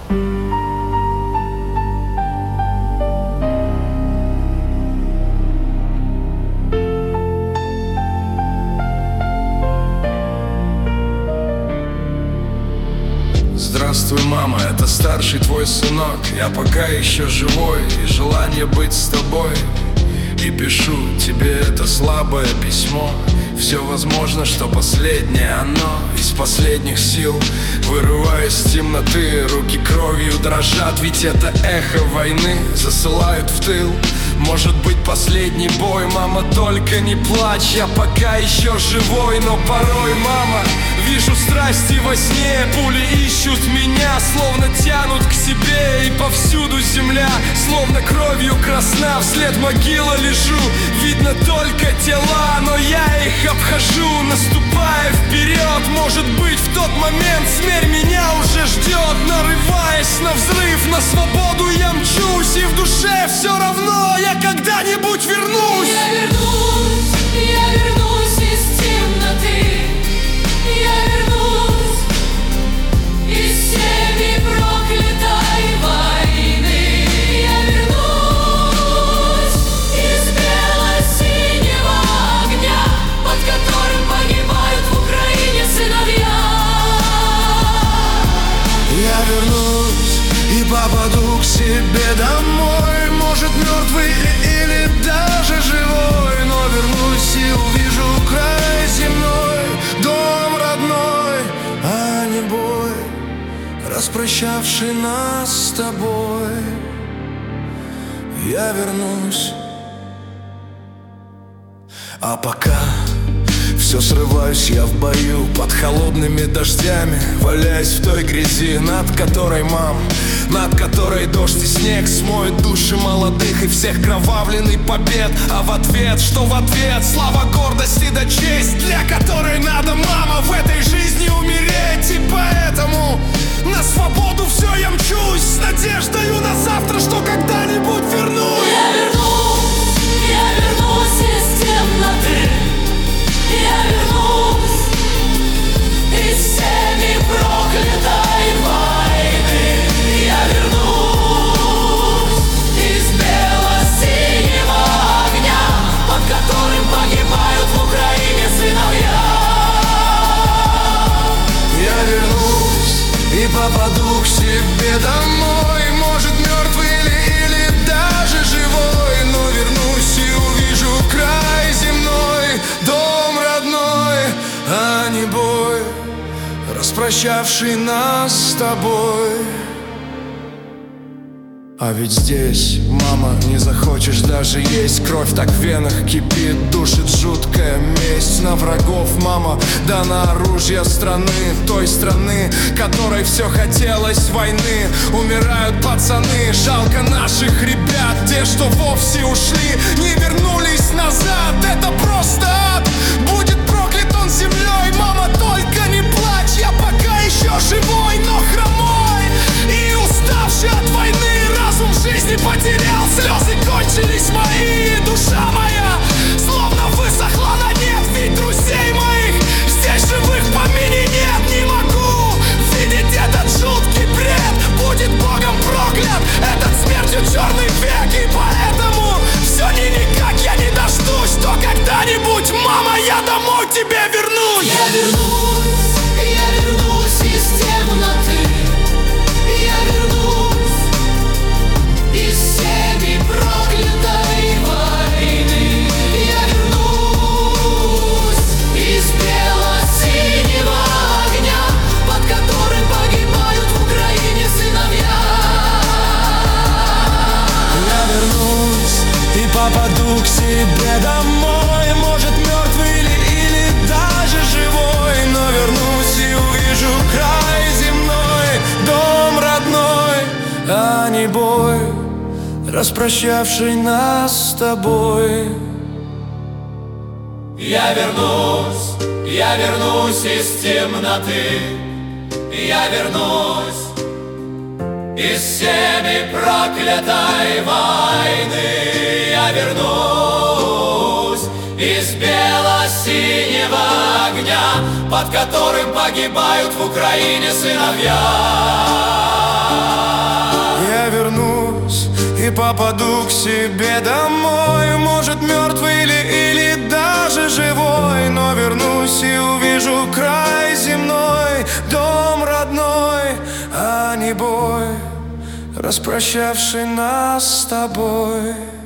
Здравствуй, мама, это старший твой сынок. Я пока еще живой, и желание быть с тобой. И пишу тебе это слабое письмо. Все возможно, что последнее оно. Из последних сил вырываясь из темноты, руки кровью дрожат, ведь это эхо войны засылают в тыл. Может быть, последний бой, мама, только не плачь. Я пока еще живой, но порой, мама, вижу страсти во сне. Пули ищут меня, словно тянут к себе. И повсюду земля, словно кровью красна. Вслед могила лежу, видно только тела, но я их обхожу, наступая вперед. Может быть, в тот момент смерть меня уже ждет. Нарываясь на взрыв, на свободу я мчусь. И в душе все равно я когда-нибудь вернусь. Я вернусь из темноты. Я вернусь из всеми проклятой войны. Я вернусь из бело-синего огня, под которым погибают в Украине сыновья. Я вернусь и попаду к себе домой. Может, мертвый или даже живой, но вернусь и увижу край земной, дом родной, а не бой, распрощавший нас с тобой. Я вернусь. А пока все срываюсь я в бою под холодными дождями, валяясь в той грязи, над которой, мам, над которой дождь и снег смоют души молодых и всех кровавленный побед. А в ответ, что в ответ? Слава, гордость и да честь, для которой надо, мама, в этой жизни умереть. И поэтому на свободу все я мчусь, с надеждою на завтра, что когда-нибудь вернусь. Я вернусь из темноты. Я вернусь из всеми проклятой войны. Я вернусь из бело-синего огня, под которым погибают в Украине сыновья. Я вернусь и попаду к себе домой. Может, мертвый или даже живой, но вернусь и увижу край земной, дом родной, а не бой, распрощавший нас с тобой. А ведь здесь, мама, не захочешь даже есть. Кровь так в венах кипит, душит жуткая месть на врагов, мама, да на оружие страны, той страны, которой все хотелось войны. Умирают пацаны, жалко наших ребят. Те, что вовсе ушли, не вернулись назад. Это просто ад, будет проклят он землей. Мама, только не плачь, я пока еще живой, но хромой и уставший от войны. Разум жизни потерял, слезы кончились мои. Душа моя словно высохла на нет, ведь друзей моих здесь живых в помине нет. Не могу видеть этот жуткий бред, будет Богом проклят этот смертью черный век. И поэтому все никак я не дождусь, что когда-нибудь, мама, я домой к тебе вернусь. Я вернусь из темноты. Я вернусь из всеми проклятой войны. Я вернусь из бело-синего огня, под которым погибают в Украине сыновья. Я вернусь и попаду к себе домой. Может, мертвый или даже живой, но вернусь и увижу край земной, дом родной, а не бой, распрощавший нас с тобой. Я вернусь из темноты. Я вернусь из всеми проклятой войны. Я вернусь из бело-синего огня, под которым погибают в Украине сыновья. и попаду к себе домой. Может, мертвый или даже живой, но вернусь и увижу край земной, дом родной, а не бой, распрощавший нас с тобой.